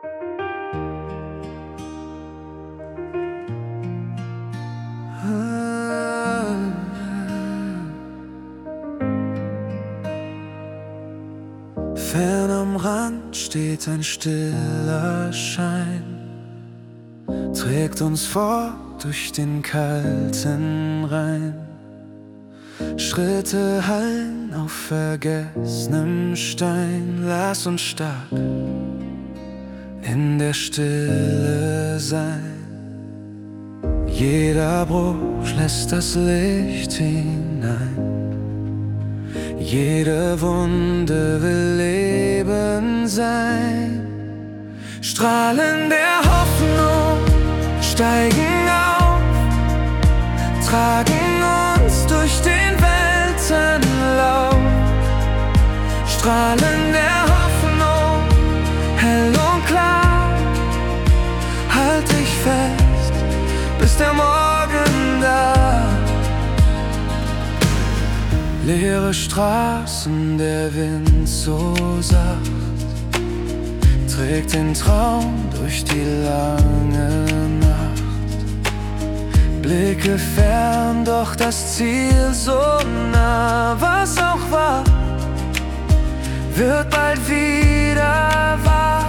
Fern am Rand steht ein stiller Schein, trägt uns fort durch den kalten Rhein. Schritte hallen auf vergessenem Stein. Lass uns stark in der Stille sein. Jeder Bruch lässt das Licht hinein. Jede Wunde will Leben sein. Strahlen der Hoffnung steigen auf, tragen uns durch den Weltenlauf. Strahlen der Hoffnung, hell und klar. Halt dich fest, bis der Morgen da. Leere Straßen, der Wind so sacht, trägt den Traum durch die lange Nacht. Blicke fern, doch das Ziel so nah. Was auch war, wird bald wieder wahr.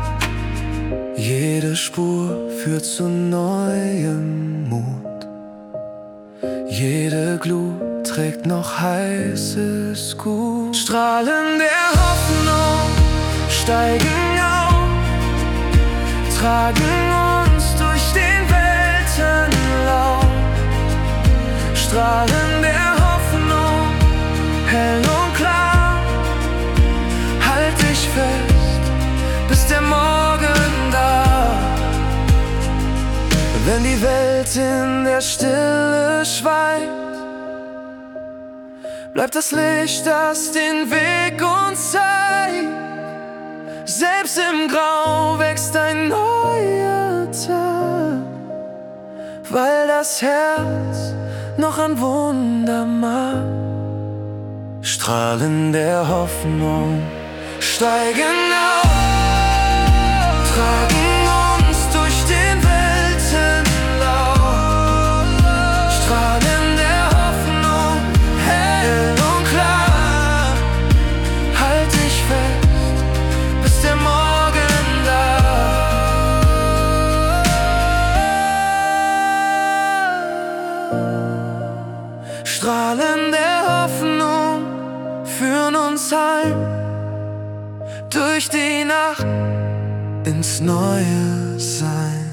Jede Spur führt zu neuem Mut. Jede Glut trägt noch heißes Gut. Strahlen der Hoffnung steigen auf, tragen uns durch den Weltenlauf. Strahlen der Hoffnung, hell und klar. Halt dich fest, bis der Morgen da. Wenn die Welt in der Stille schweigt, bleibt das Licht, das den Weg uns zeigt. Selbst im Grau wächst ein neuer Tag, weil das Herz noch an Wunder mag. Strahlen der Hoffnung steigen auf, tragen uns durch den Weltenlauf. Strahlen der Hoffnung, hell und klar. Halt dich fest, bis der Morgen da. Strahlen der Hoffnung führen uns heim, durch die Nacht ins neue Sein.